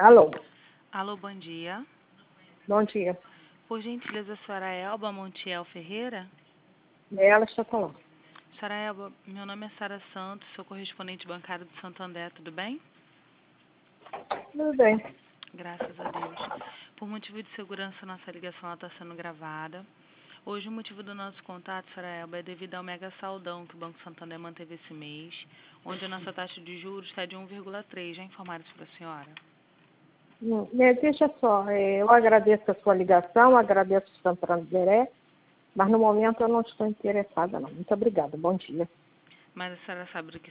Alô, Alô, bom dia. bom dia. Por gentileza, a senhora Elba Montiel Ferreira? Ela está falando. Senhora Elba, meu nome é Sara Santos, sou correspondente bancário do Santander, tudo bem? Tudo bem. Graças a Deus. Por motivo de segurança, nossa ligação está sendo gravada. Hoje, o motivo do nosso contato, senhora Elba, é devido ao mega saldão que o Banco Santander manteve esse mês, onde a nossa taxa de juros está de 1,3. Já informaram isso para a senhora? Deixa só, eu agradeço a sua ligação, agradeço o Santander, mas no momento eu não estou interessada, não. Muito obrigada, bom dia. Mas a senhora sabe do que